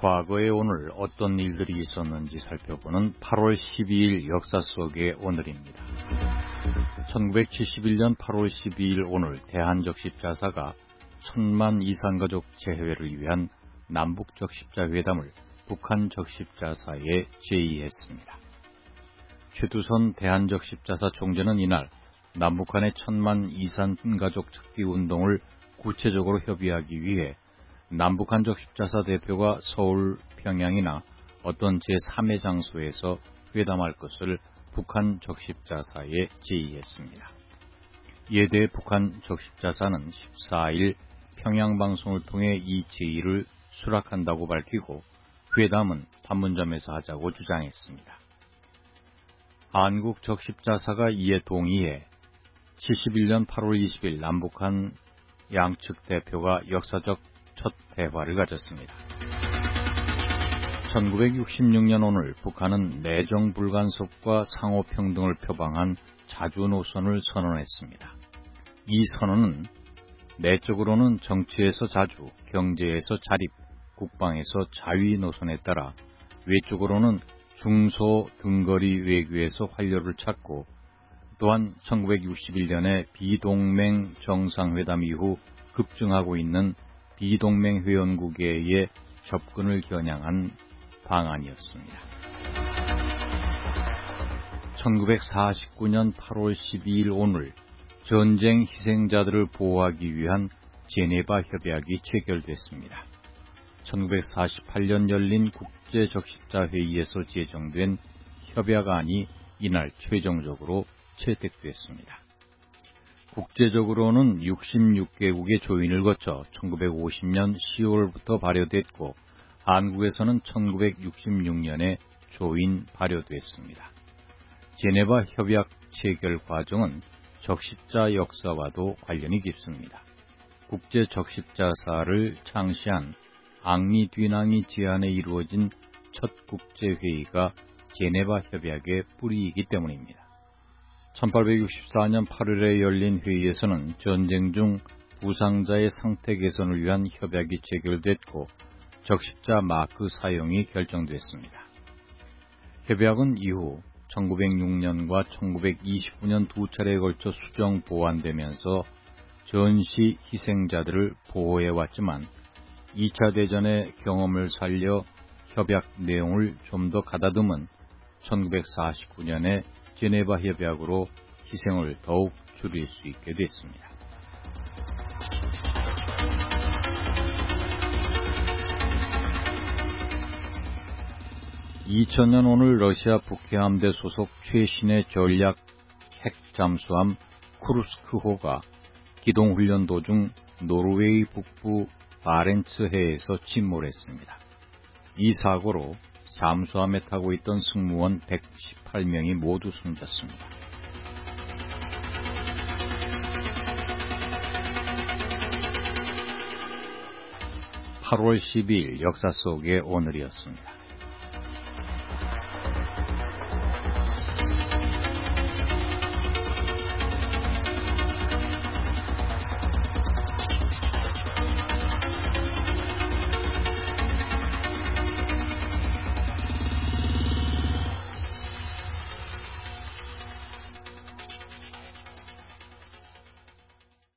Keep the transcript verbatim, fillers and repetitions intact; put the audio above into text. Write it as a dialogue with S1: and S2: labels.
S1: 과거의 오늘 어떤 일들이 있었는지 살펴보는 팔월 십이일 역사 속의 오늘입니다. 천구백칠십일년 팔월 십이일 오늘 대한적십자사가 천만 이산가족 재회를 위한 남북적십자회담을 북한 적십자사에 제의했습니다. 최두선 대한적십자사 총재는 이날 남북한의 천만 이산가족 찾기 운동을 구체적으로 협의하기 위해 남북한 적십자사 대표가 서울, 평양이나 어떤 제삼의 장소에서 회담할 것을 북한 적십자사에 제의했습니다. 이에 대해 북한 적십자사는 십사일 평양방송을 통해 이 제의를 수락한다고 밝히고 회담은 판문점에서 하자고 주장했습니다. 한국 적십자사가 이에 동의해 칠십일년 팔월 이십일 남북한 양측 대표가 역사적 첫 대화를 가졌습니다. 천구백육십육년 오늘 북한은 내정 불간섭과 상호평등을 표방한 자주노선을 선언했습니다. 이 선언은 내적으로는 정치에서 자주, 경제에서 자립, 국방에서 자위 노선에 따라 외적으로는 중소 등거리 외교에서 활로를 찾고 또한 천구백육십일년에 비동맹 정상회담 이후 급증하고 있는 비동맹 회원국에 접근을 겨냥한 방안이었습니다. 천구백사십구년 팔월 십이일 오늘 전쟁 희생자들을 보호하기 위한 제네바 협약이 체결됐습니다. 천구백사십팔년 열린 국제적십자회의에서 제정된 협약안이 이날 최종적으로 채택됐습니다. 국제적으로는 육십육개국의 조인을 거쳐 천구백오십년 시월부터 발효됐고 한국에서는 천구백육십육년에 조인 발효됐습니다. 제네바 협약 체결 과정은 적십자 역사와도 관련이 깊습니다. 국제적십자사를 창시한 앙리 뒤낭이 제안에 이루어진 첫 국제회의가 제네바 협약의 뿌리이기 때문입니다. 천팔백육십사년 팔월에 열린 회의에서는 전쟁 중 부상자의 상태 개선을 위한 협약이 체결됐고 적십자 마크 사용이 결정됐습니다. 협약은 이후 천구백육년과 천구백이십구년 두 차례에 걸쳐 수정 보완되면서 전시 희생자들을 보호해왔지만 이차 대전의 경험을 살려 협약 내용을 좀 더 가다듬은 천구백사십구년에 제네바 협약으로 희생을 더욱 줄일 수 있게 됐습니다. 이천년 오늘 러시아 북해함대 소속 최신의 전략 핵 잠수함 쿠르스크호가 기동훈련 도중 노르웨이 북부 바렌츠해에서 침몰했습니다. 이 사고로 잠수함에 타고 있던 승무원 백십팔명이 모두 숨졌습니다. 팔월 십이일 역사 속의 오늘이었습니다.